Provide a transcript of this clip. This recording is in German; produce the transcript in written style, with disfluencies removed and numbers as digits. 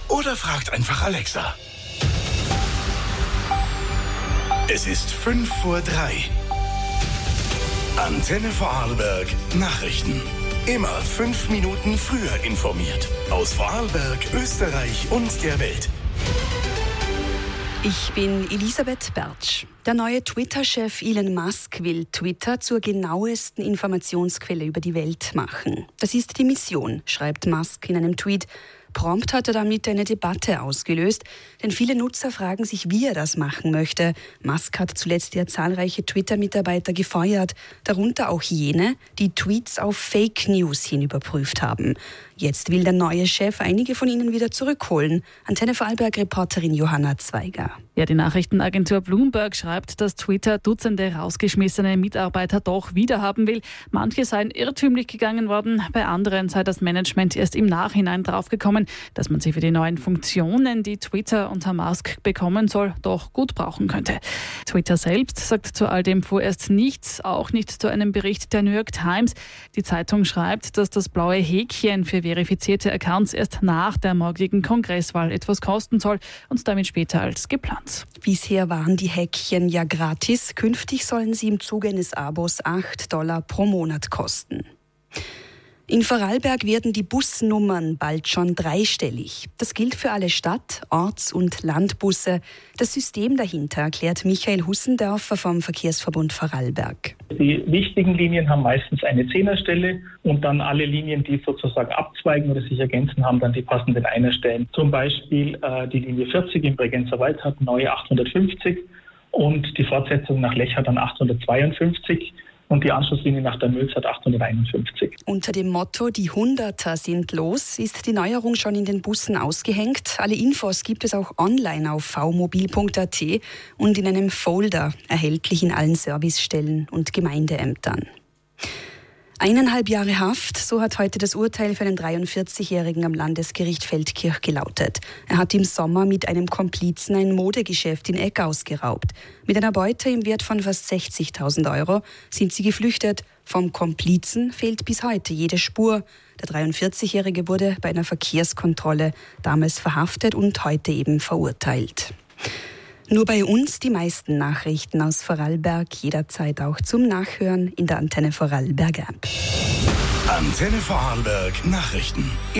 oder fragt einfach Alexa. Es ist 5:03 Uhr. Antenne Vorarlberg Nachrichten. Immer 5 Minuten früher informiert. Aus Vorarlberg, Österreich und der Welt. Ich bin Elisabeth Bertsch. Der neue Twitter-Chef Elon Musk will Twitter zur genauesten Informationsquelle über die Welt machen. Das ist die Mission, schreibt Musk in einem Tweet. Prompt hat er damit eine Debatte ausgelöst, denn viele Nutzer fragen sich, wie er das machen möchte. Musk hat zuletzt ja zahlreiche Twitter-Mitarbeiter gefeuert, darunter auch jene, die Tweets auf Fake News hin überprüft haben. Jetzt will der neue Chef einige von ihnen wieder zurückholen. Antenne Vorarlberg-Reporterin Johanna Zweiger. Ja, die Nachrichtenagentur Bloomberg schreibt, dass Twitter Dutzende rausgeschmissene Mitarbeiter doch wiederhaben will. Manche seien irrtümlich gegangen worden, bei anderen sei das Management erst im Nachhinein draufgekommen, dass man sie für die neuen Funktionen, die Twitter unter Musk bekommen soll, doch gut brauchen könnte. Twitter selbst sagt zu all dem vorerst nichts, auch nicht zu einem Bericht der New York Times. Die Zeitung schreibt, dass das blaue Häkchen für verifizierte Accounts erst nach der morgigen Kongresswahl etwas kosten soll und damit später als geplant. Bisher waren die Häkchen ja gratis. Künftig sollen sie im Zuge eines Abos $8 pro Monat kosten. In Vorarlberg werden die Busnummern bald schon dreistellig. Das gilt für alle Stadt-, Orts- und Landbusse. Das System dahinter erklärt Michael Hussendorfer vom Verkehrsverbund Vorarlberg. Die wichtigen Linien haben meistens eine Zehnerstelle und dann alle Linien, die sozusagen abzweigen oder sich ergänzen, haben dann die passenden Einerstellen. Zum Beispiel die Linie 40 im Bregenzer Wald hat neue 850 und die Fortsetzung nach Lech hat dann 852. Und die Anschlusslinie nach der Mülz hat 851. Unter dem Motto "Die Hunderter sind los" ist die Neuerung schon in den Bussen ausgehängt. Alle Infos gibt es auch online auf vmobil.at und in einem Folder, erhältlich in allen Servicestellen und Gemeindeämtern. 1,5 Jahre Haft, so hat heute das Urteil für einen 43-Jährigen am Landesgericht Feldkirch gelautet. Er hat im Sommer mit einem Komplizen ein Modegeschäft in Egg ausgeraubt. Mit einer Beute im Wert von fast 60.000 Euro sind sie geflüchtet. Vom Komplizen fehlt bis heute jede Spur. Der 43-Jährige wurde bei einer Verkehrskontrolle damals verhaftet und heute eben verurteilt. Nur bei uns die meisten Nachrichten aus Vorarlberg, jederzeit auch zum Nachhören in der Antenne Vorarlberg App. Antenne Vorarlberg Nachrichten.